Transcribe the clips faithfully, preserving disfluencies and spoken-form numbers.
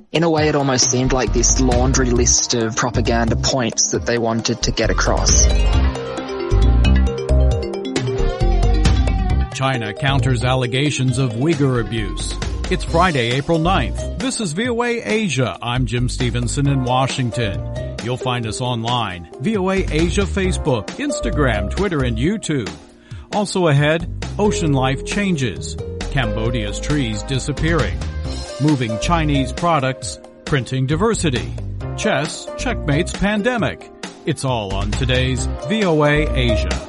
In a way, it almost seemed like this laundry list of propaganda points that they wanted to get across. China counters allegations of Uyghur abuse. It's Friday, April ninth. This is V O A Asia. I'm Jim Stevenson in Washington. You'll find us online, V O A Asia Facebook, Instagram, Twitter, and YouTube. Also ahead, ocean life changes. Cambodia's trees disappearing. Moving Chinese products, printing diversity. Chess checkmates pandemic. It's all on today's V O A Asia.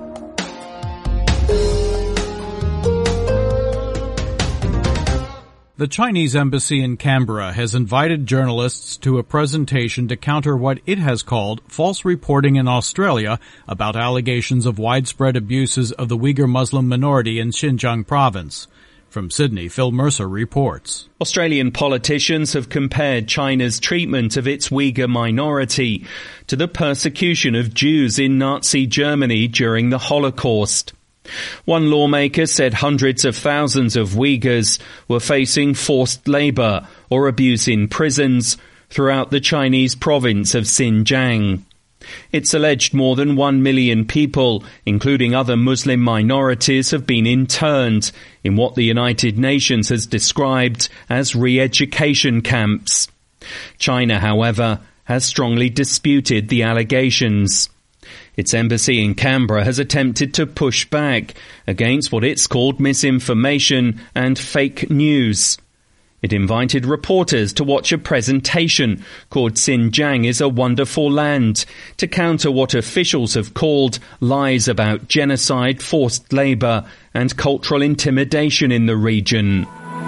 The Chinese embassy in Canberra has invited journalists to a presentation to counter what it has called false reporting in Australia about allegations of widespread abuses of the Uyghur Muslim minority in Xinjiang province. From Sydney, Phil Mercer reports. Australian politicians have compared China's treatment of its Uyghur minority to the persecution of Jews in Nazi Germany during the Holocaust. One lawmaker said hundreds of thousands of Uyghurs were facing forced labor or abuse in prisons throughout the Chinese province of Xinjiang. It's alleged more than one million people, including other Muslim minorities, have been interned in what the United Nations has described as re-education camps. China, however, has strongly disputed the allegations. Its embassy in Canberra has attempted to push back against what it's called misinformation and fake news. It invited reporters to watch a presentation called Xinjiang is a Wonderful Land to counter what officials have called lies about genocide, forced labour and cultural intimidation in the region.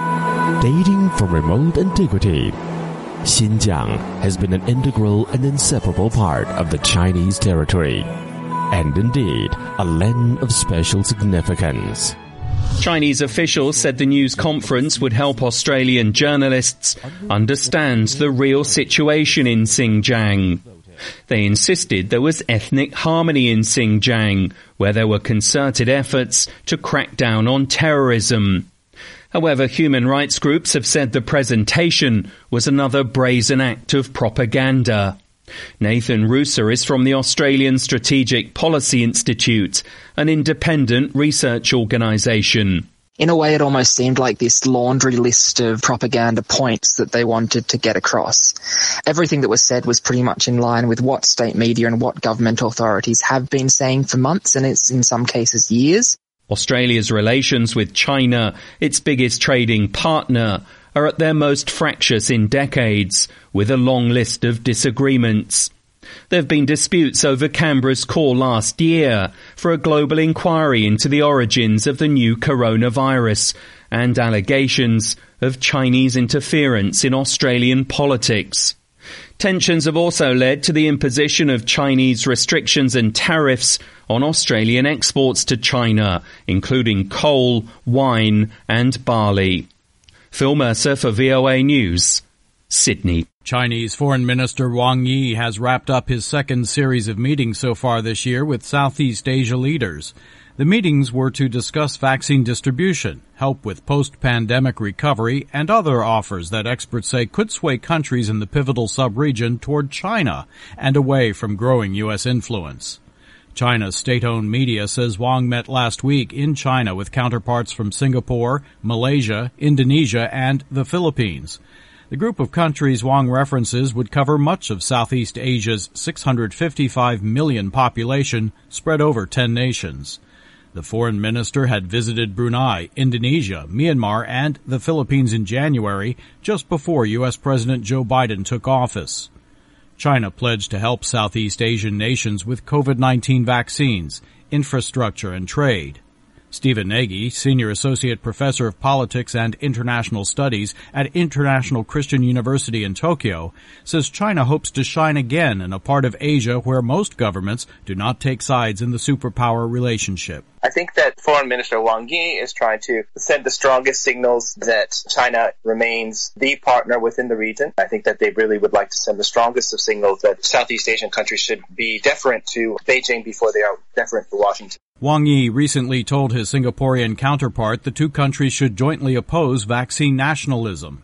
Dating from remote antiquity, Xinjiang has been an integral and inseparable part of the Chinese territory, and indeed a land of special significance. Chinese officials said the news conference would help Australian journalists understand the real situation in Xinjiang. They insisted there was ethnic harmony in Xinjiang, where there were concerted efforts to crack down on terrorism. However, human rights groups have said the presentation was another brazen act of propaganda. Nathan Ruser is from the Australian Strategic Policy Institute, an independent research organisation. In a way, it almost seemed like this laundry list of propaganda points that they wanted to get across. Everything that was said was pretty much in line with what state media and what government authorities have been saying for months, and it's in some cases years. Australia's relations with China, its biggest trading partner, are at their most fractious in decades, with a long list of disagreements. There have been disputes over Canberra's call last year for a global inquiry into the origins of the new coronavirus and allegations of Chinese interference in Australian politics. Tensions have also led to the imposition of Chinese restrictions and tariffs on Australian exports to China, including coal, wine and barley. Phil Mercer for V O A News, Sydney. Chinese Foreign Minister Wang Yi has wrapped up his second series of meetings so far this year with Southeast Asia leaders. The meetings were to discuss vaccine distribution, help with post-pandemic recovery, and other offers that experts say could sway countries in the pivotal sub-region toward China and away from growing U S influence. China's state-owned media says Wang met last week in China with counterparts from Singapore, Malaysia, Indonesia, and the Philippines. The group of countries Wang references would cover much of Southeast Asia's six hundred fifty-five million population spread over ten nations. The foreign minister had visited Brunei, Indonesia, Myanmar, and the Philippines in January, just before U S President Joe Biden took office. China pledged to help Southeast Asian nations with COVID nineteen vaccines, infrastructure, and trade. Stephen Nagy, Senior Associate Professor of Politics and International Studies at International Christian University in Tokyo, says China hopes to shine again in a part of Asia where most governments do not take sides in the superpower relationship. I think that Foreign Minister Wang Yi is trying to send the strongest signals that China remains the partner within the region. I think that they really would like to send the strongest of signals that Southeast Asian countries should be deferent to Beijing before they are deferent to Washington. Wang Yi recently told his Singaporean counterpart the two countries should jointly oppose vaccine nationalism.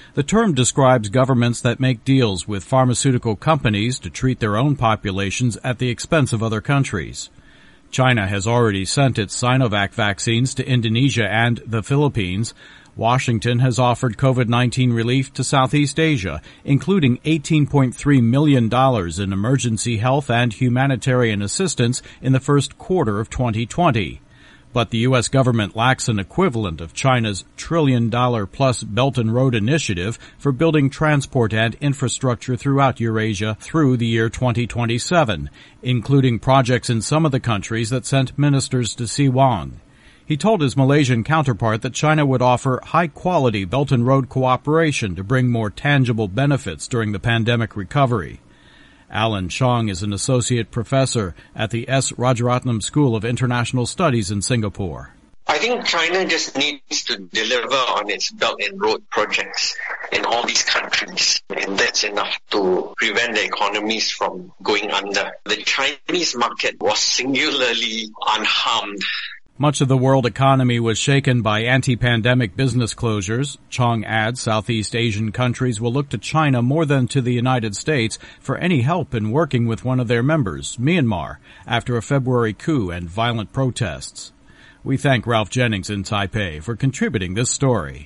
The term describes governments that make deals with pharmaceutical companies to treat their own populations at the expense of other countries. China has already sent its Sinovac vaccines to Indonesia and the Philippines. Washington has offered COVID nineteen relief to Southeast Asia, including eighteen point three million dollars in emergency health and humanitarian assistance in the first quarter of twenty twenty. But the U S government lacks an equivalent of China's trillion-dollar-plus Belt and Road Initiative for building transport and infrastructure throughout Eurasia through the year twenty twenty-seven, including projects in some of the countries that sent ministers to see Wang. He told his Malaysian counterpart that China would offer high-quality Belt and Road cooperation to bring more tangible benefits during the pandemic recovery. Alan Chong is an associate professor at the S. Rajaratnam School of International Studies in Singapore. I think China just needs to deliver on its Belt and Road projects in all these countries, and that's enough to prevent the economies from going under. The Chinese market was singularly unharmed. Much of the world economy was shaken by anti-pandemic business closures. Chong adds Southeast Asian countries will look to China more than to the United States for any help in working with one of their members, Myanmar, after a February coup and violent protests. We thank Ralph Jennings in Taipei for contributing this story.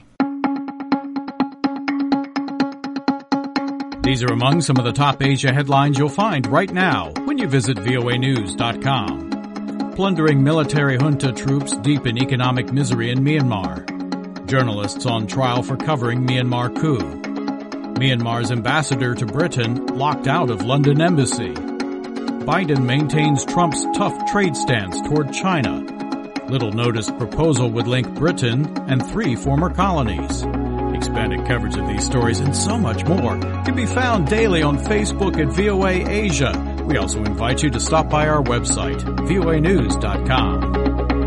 These are among some of the top Asia headlines you'll find right now when you visit V O A news dot com. Plundering military junta troops deep in economic misery in Myanmar. Journalists on trial for covering Myanmar coup. Myanmar's ambassador to Britain locked out of London embassy. Biden maintains Trump's tough trade stance toward China. Little-noticed proposal would link Britain and three former colonies. Expanded coverage of these stories and so much more can be found daily on Facebook at V O A Asia. We also invite you to stop by our website, V O A news dot com.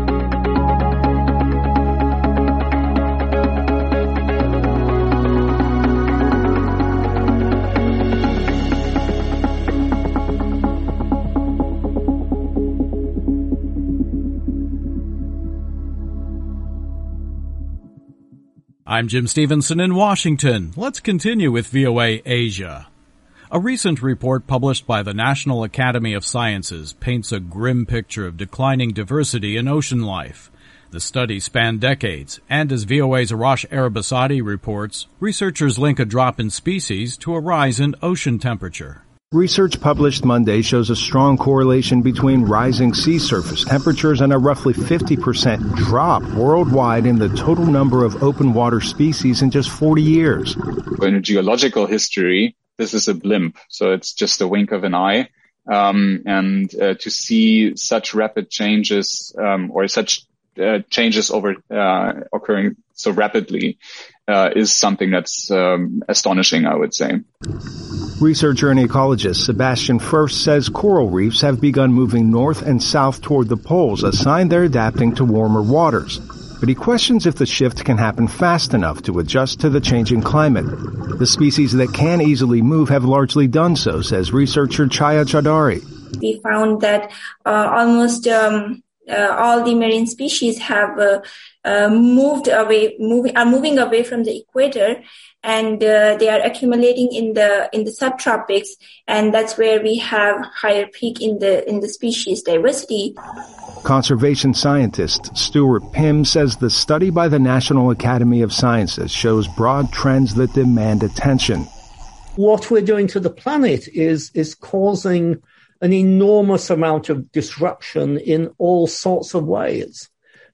I'm Jim Stevenson in Washington. Let's continue with V O A Asia. A recent report published by the National Academy of Sciences paints a grim picture of declining diversity in ocean life. The study spanned decades, and as V O A's Arash Arabasadi reports, researchers link a drop in species to a rise in ocean temperature. Research published Monday shows a strong correlation between rising sea surface temperatures and a roughly fifty percent drop worldwide in the total number of open water species in just forty years. In geological history, this is a blimp, so it's just a wink of an eye. Um, and uh, to see such rapid changes um, or such uh, changes over uh, occurring so rapidly uh, is something that's um, astonishing, I would say. Researcher and ecologist Sebastian First says coral reefs have begun moving north and south toward the poles, a sign they're adapting to warmer waters. But he questions if the shift can happen fast enough to adjust to the changing climate. The species that can easily move have largely done so, says researcher Chaya Chaudhary. We found that uh, almost um, uh, all the marine species have uh, uh, moved away, moving are moving away from the equator, and uh, they are accumulating in the in the subtropics, and that's where we have higher peak in the in the species diversity. Conservation scientist Stuart Pym says the study by the National Academy of Sciences shows broad trends that demand attention. What we're doing to the planet is is causing an enormous amount of disruption in all sorts of ways.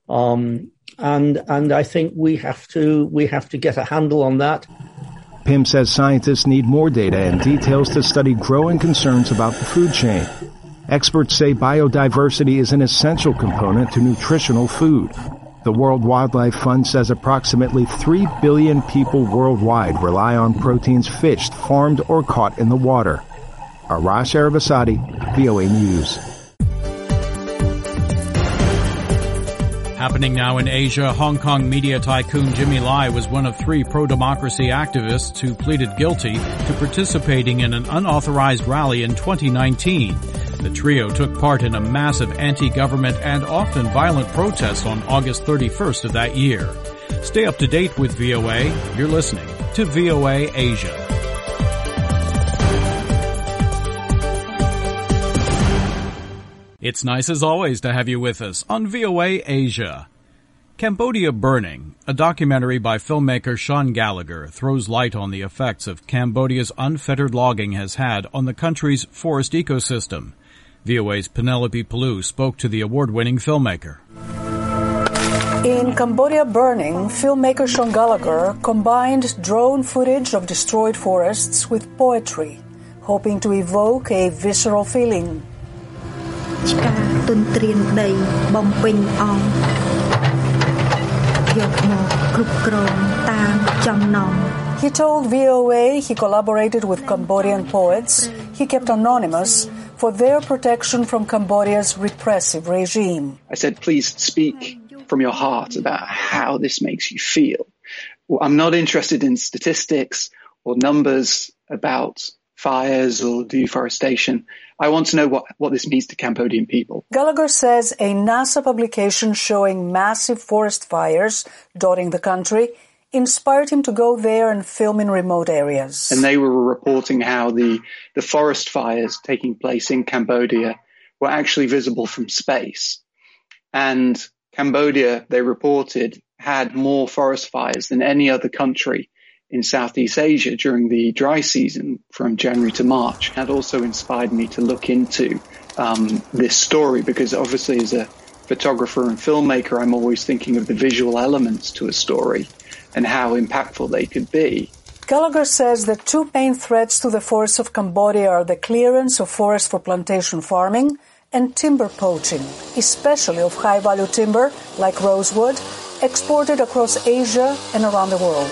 Um, and and I think we have to we have to get a handle on that. Pym says scientists need more data and details to study growing concerns about the food chain. Experts say biodiversity is an essential component to nutritional food. The World Wildlife Fund says approximately three billion people worldwide rely on proteins fished, farmed, or caught in the water. Arash Arabasadi, V O A News. Happening now in Asia, Hong Kong media tycoon Jimmy Lai was one of three pro-democracy activists who pleaded guilty to participating in an unauthorized rally in twenty nineteen. The trio took part in a massive anti-government and often violent protest on August thirty-first of that year. Stay up to date with V O A. You're listening to V O A Asia. It's nice as always to have you with us on V O A Asia. Cambodia Burning, a documentary by filmmaker Sean Gallagher, throws light on the effects of Cambodia's unfettered logging has had on the country's forest ecosystem. V O A's Penelope Palou spoke to the award-winning filmmaker. In Cambodia Burning, filmmaker Sean Gallagher combined drone footage of destroyed forests with poetry, hoping to evoke a visceral feeling. He told V O A he collaborated with Cambodian poets he kept anonymous for their protection from Cambodia's repressive regime. I said, please speak from your heart about how this makes you feel. Well, I'm not interested in statistics or numbers about fires or deforestation. I want to know what, what this means to Cambodian people. Gallagher says a NASA publication showing massive forest fires dotting the country inspired him to go there and film in remote areas. And they were reporting how the, the forest fires taking place in Cambodia were actually visible from space. And Cambodia, they reported, had more forest fires than any other country in Southeast Asia during the dry season from January to March. That also inspired me to look into um, this story because obviously as a photographer and filmmaker, I'm always thinking of the visual elements to a story and how impactful they could be. Gallagher says the two main threats to the forests of Cambodia are the clearance of forest for plantation farming and timber poaching, especially of high-value timber like rosewood, exported across Asia and around the world.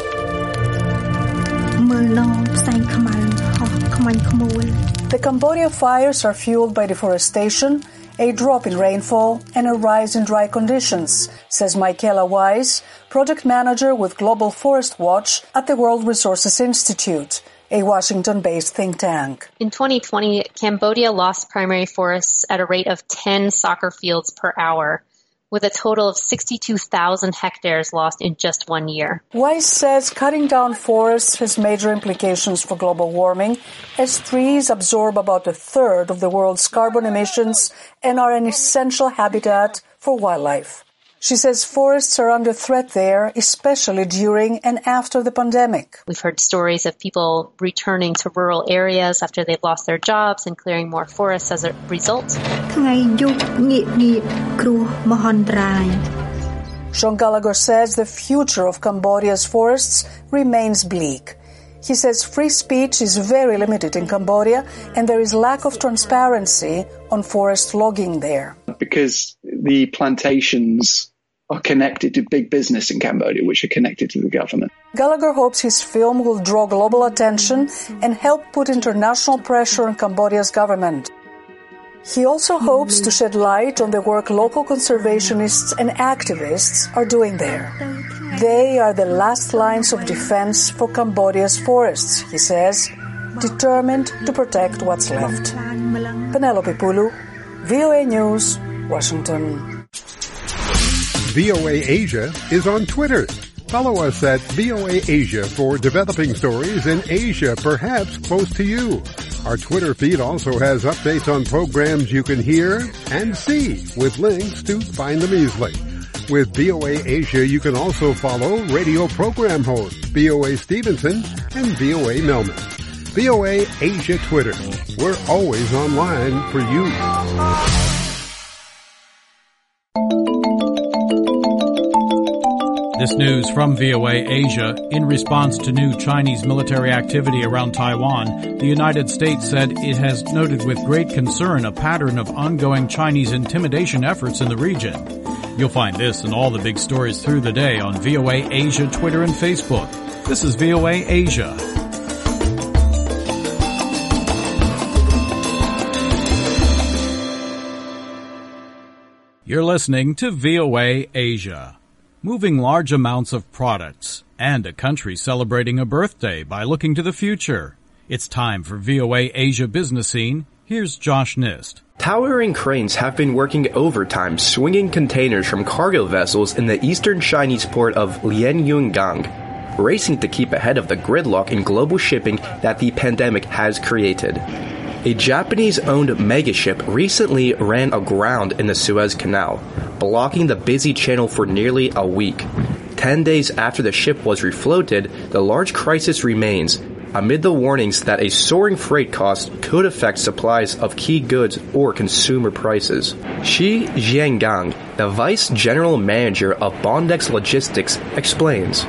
The Cambodia fires are fueled by deforestation, a drop in rainfall, and a rise in dry conditions, says Michaela Wise, project manager with Global Forest Watch at the World Resources Institute, a Washington-based think tank. In twenty twenty, Cambodia lost primary forests at a rate of ten soccer fields per hour, with a total of sixty-two thousand hectares lost in just one year. Wise says cutting down forests has major implications for global warming, as trees absorb about a third of the world's carbon emissions and are an essential habitat for wildlife. She says forests are under threat there, especially during and after the pandemic. We've heard stories of people returning to rural areas after they've lost their jobs and clearing more forests as a result. Sean Gallagher says the future of Cambodia's forests remains bleak. He says free speech is very limited in Cambodia and there is lack of transparency on forest logging there. Because the plantations are connected to big business in Cambodia, which are connected to the government. Gallagher hopes his film will draw global attention and help put international pressure on Cambodia's government. He also hopes to shed light on the work local conservationists and activists are doing there. They are the last lines of defense for Cambodia's forests, he says, determined to protect what's left. Penelope Palou, V O A News, Washington. V O A Asia is on Twitter. Follow us at V O A Asia for developing stories in Asia, perhaps close to you. Our Twitter feed also has updates on programs you can hear and see with links to find them easily. With V O A Asia, you can also follow radio program hosts V O A Stevenson and V O A Melman. V O A Asia Twitter. We're always online for you. This news from V O A Asia. In response to new Chinese military activity around Taiwan, the United States said it has noted with great concern a pattern of ongoing Chinese intimidation efforts in the region. You'll find this and all the big stories through the day on V O A Asia, Twitter, and Facebook. This is V O A Asia. You're listening to V O A Asia. Moving large amounts of products, and a country celebrating a birthday by looking to the future. It's time for V O A Asia Business Scene. Here's Josh Nist. Towering cranes have been working overtime swinging containers from cargo vessels in the eastern Chinese port of Lianyungang, racing to keep ahead of the gridlock in global shipping that the pandemic has created. A Japanese-owned megaship recently ran aground in the Suez Canal, blocking the busy channel for nearly a week. Ten days after the ship was refloated, the large crisis remains, amid the warnings that a soaring freight cost could affect supplies of key goods or consumer prices. Shi Jiangang, the Vice General Manager of Bondex Logistics, explains.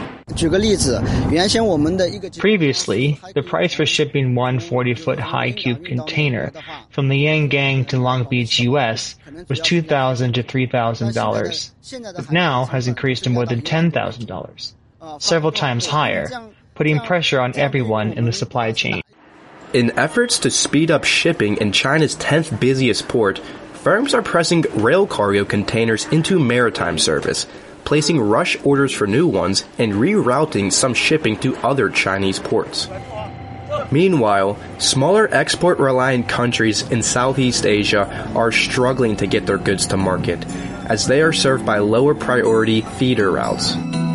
Previously, the price for shipping one forty-foot high cube container from the Yangang to Long Beach, U S was two thousand dollars to three thousand dollars, but now has increased to more than ten thousand dollars, several times higher, putting pressure on everyone in the supply chain. In efforts to speed up shipping in China's tenth busiest port, firms are pressing rail cargo containers into maritime service, placing rush orders for new ones and rerouting some shipping to other Chinese ports. Meanwhile, smaller export-reliant countries in Southeast Asia are struggling to get their goods to market, as they are served by lower-priority feeder routes.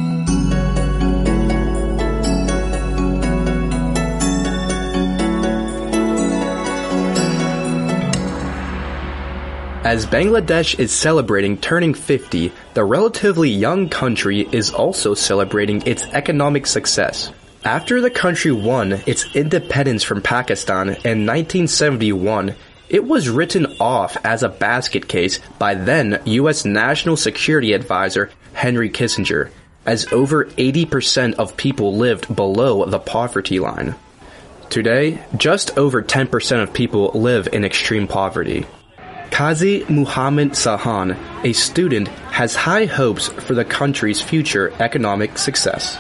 As Bangladesh is celebrating turning fifty, the relatively young country is also celebrating its economic success. After the country won its independence from Pakistan in nineteen seventy-one, it was written off as a basket case by then U S National Security Advisor Henry Kissinger, as over eighty percent of people lived below the poverty line. Today, just over ten percent of people live in extreme poverty. Qazi Muhammad Sahan, a student, has high hopes for the country's future economic success.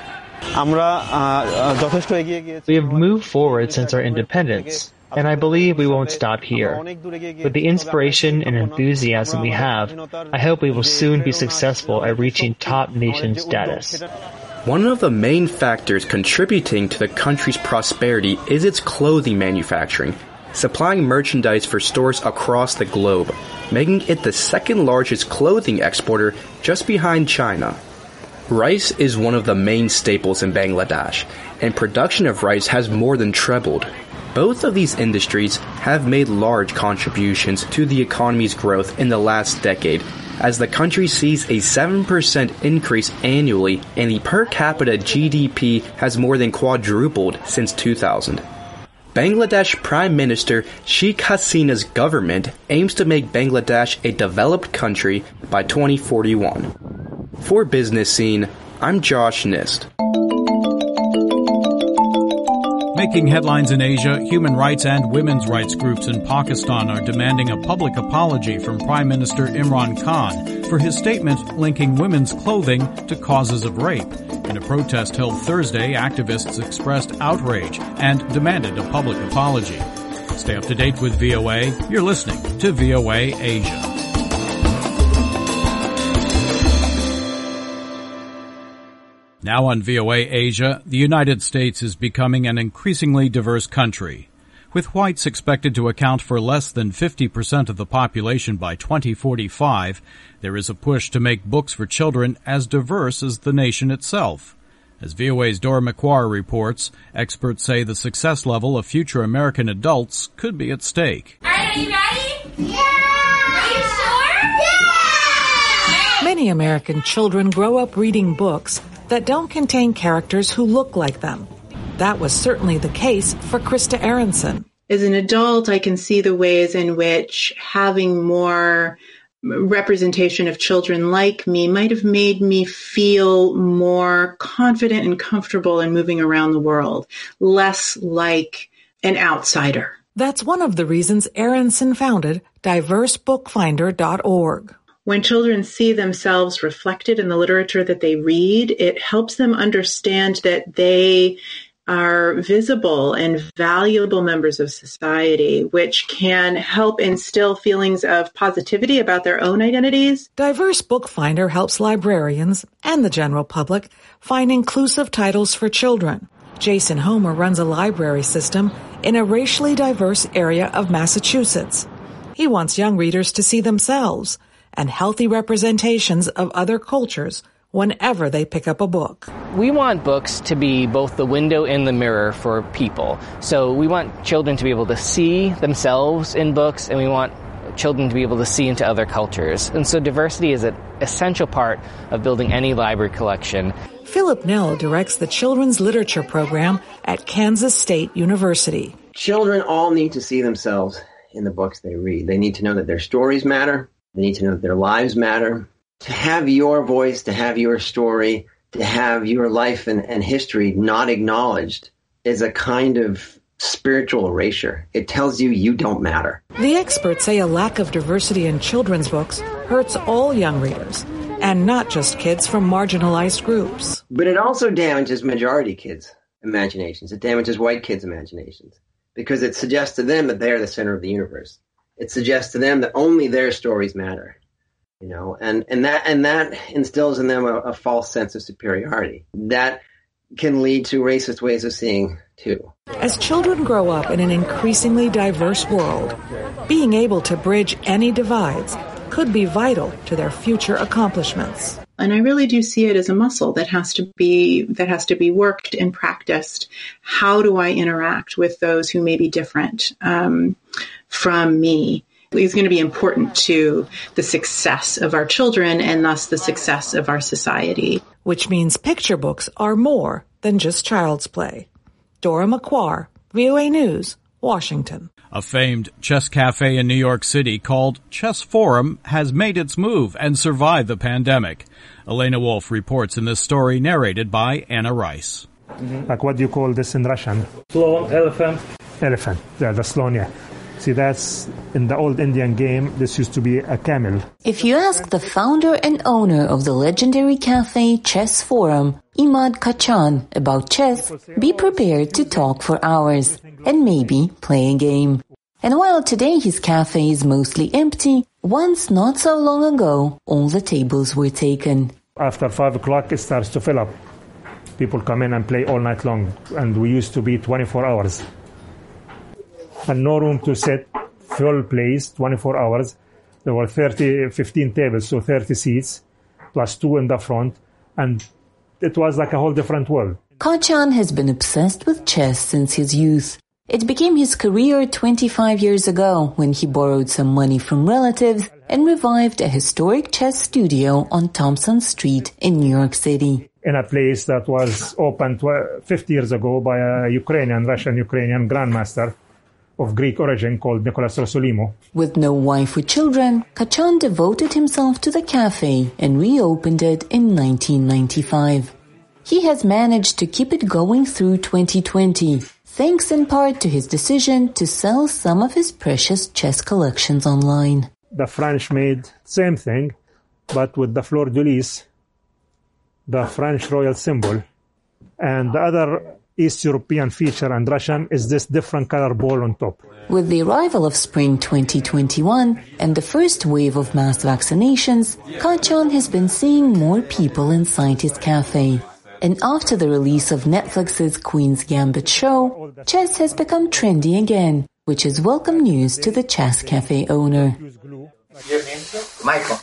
We have moved forward since our independence, and I believe we won't stop here. With the inspiration and enthusiasm we have, I hope we will soon be successful at reaching top nation status. One of the main factors contributing to the country's prosperity is its clothing manufacturing, supplying merchandise for stores across the globe, making it the second largest clothing exporter just behind China. Rice is one of the main staples in Bangladesh, and production of rice has more than trebled. Both of these industries have made large contributions to the economy's growth in the last decade, as the country sees a seven percent increase annually and the per capita G D P has more than quadrupled since two thousand. Bangladesh Prime Minister Sheikh Hasina's government aims to make Bangladesh a developed country by twenty forty-one. For Business Scene, I'm Josh Nist. Making headlines in Asia, human rights and women's rights groups in Pakistan are demanding a public apology from Prime Minister Imran Khan for his statement linking women's clothing to causes of rape. In a protest held Thursday, activists expressed outrage and demanded a public apology. Stay up to date with V O A. You're listening to V O A Asia. Now on V O A Asia, the United States is becoming an increasingly diverse country. With whites expected to account for less than fifty percent of the population by twenty forty-five, there is a push to make books for children as diverse as the nation itself. As V O A's Dora McQuarrie reports, experts say the success level of future American adults could be at stake. Are you ready? Yeah! Are you sure? Yeah! Many American children grow up reading books that don't contain characters who look like them. That was certainly the case for Krista Aronson. As an adult, I can see the ways in which having more representation of children like me might have made me feel more confident and comfortable in moving around the world, less like an outsider. That's one of the reasons Aronson founded diverse book finder dot org. When children see themselves reflected in the literature that they read, it helps them understand that they are visible and valuable members of society, which can help instill feelings of positivity about their own identities. Diverse Book Finder helps librarians and the general public find inclusive titles for children. Jason Homer runs a library system in a racially diverse area of Massachusetts. He wants young readers to see themselves and healthy representations of other cultures whenever they pick up a book. We want books to be both the window and the mirror for people. So we want children to be able to see themselves in books, and we want children to be able to see into other cultures. And so diversity is an essential part of building any library collection. Philip Nell directs the Children's Literature Program at Kansas State University. Children all need to see themselves in the books they read. They need to know that their stories matter. They need to know that their lives matter. To have your voice, to have your story, to have your life and, and history not acknowledged is a kind of spiritual erasure. It tells you you don't matter. The experts say a lack of diversity in children's books hurts all young readers, and not just kids from marginalized groups. But it also damages majority kids' imaginations. It damages white kids' imaginations because it suggests to them that they're the center of the universe. It suggests to them that only their stories matter. You know, and, and that and that instills in them a, a false sense of superiority. That can lead to racist ways of seeing, too. As children grow up in an increasingly diverse world, being able to bridge any divides could be vital to their future accomplishments. And I really do see it as a muscle that has to be that has to be worked and practiced. How do I interact with those who may be different um, from me? Is going to be important to the success of our children and thus the success of our society. Which means picture books are more than just child's play. Dora McQuarr, V O A News, Washington. A famed chess cafe in New York City called Chess Forum has made its move and survived the pandemic. Elena Wolf reports in this story narrated by Anna Rice. Mm-hmm. Like what do you call this in Russian? Slon, elephant. Elephant, yeah, the slon, yeah. See, that's in the old Indian game, this used to be a camel. If you ask the founder and owner of the legendary cafe Chess Forum, Imad Kachan, about chess, be prepared to talk for hours and maybe play a game. And while today his cafe is mostly empty, once not so long ago, all the tables were taken. After five o'clock, it starts to fill up. People come in and play all night long, and we used to be twenty-four hours. And no room to sit, full place, twenty-four hours. There were thirty, fifteen tables, so thirty seats, plus two in the front, and it was like a whole different world. Kachan has been obsessed with chess since his youth. It became his career twenty-five years ago when he borrowed some money from relatives and revived a historic chess studio on Thompson Street in New York City. In a place that was opened fifty years ago by a Ukrainian, Russian-Ukrainian grandmaster of Greek origin called Nicholas Rosolimo. With no wife or children, Kachan devoted himself to the cafe and reopened it in nineteen ninety-five. He has managed to keep it going through twenty twenty, thanks in part to his decision to sell some of his precious chess collections online. The French made same thing, but with the fleur de lis, the French royal symbol, and the other East European feature and Russian is this different color ball on top. With the arrival of spring twenty twenty-one and the first wave of mass vaccinations, Kachan has been seeing more people inside his cafe. And after the release of Netflix's Queen's Gambit show, chess has become trendy again, which is welcome news to the chess cafe owner. Michael.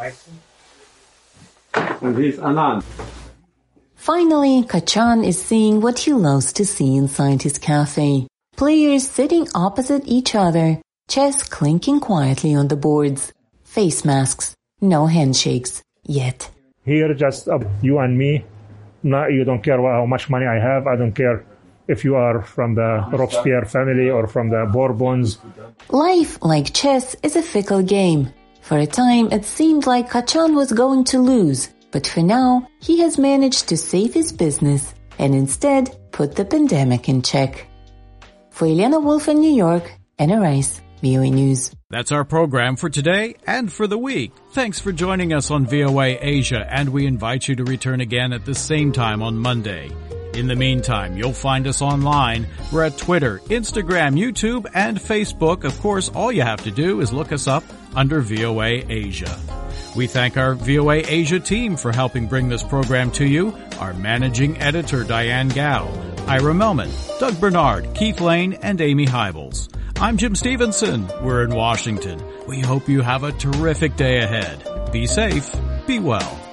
And he's Anand. Finally, Kachan is seeing what he loves to see inside his cafe. Players sitting opposite each other, chess clinking quietly on the boards. Face masks, no handshakes, yet. Here, just uh, you and me. No, you don't care how much money I have. I don't care if you are from the Robespierre family or from the Bourbons. Life, like chess, is a fickle game. For a time, it seemed like Kachan was going to lose. But for now, he has managed to save his business and instead put the pandemic in check. For Elena Wolf in New York, Anna Rice, V O A News. That's our program for today and for the week. Thanks for joining us on V O A Asia, and we invite you to return again at the same time on Monday. In the meantime, you'll find us online. We're at Twitter, Instagram, YouTube, and Facebook. Of course, all you have to do is look us up under V O A Asia. We thank our V O A Asia team for helping bring this program to you, our managing editor, Diane Gao, Ira Melman, Doug Bernard, Keith Lane, and Amy Hybels. I'm Jim Stevenson. We're in Washington. We hope you have a terrific day ahead. Be safe. Be well.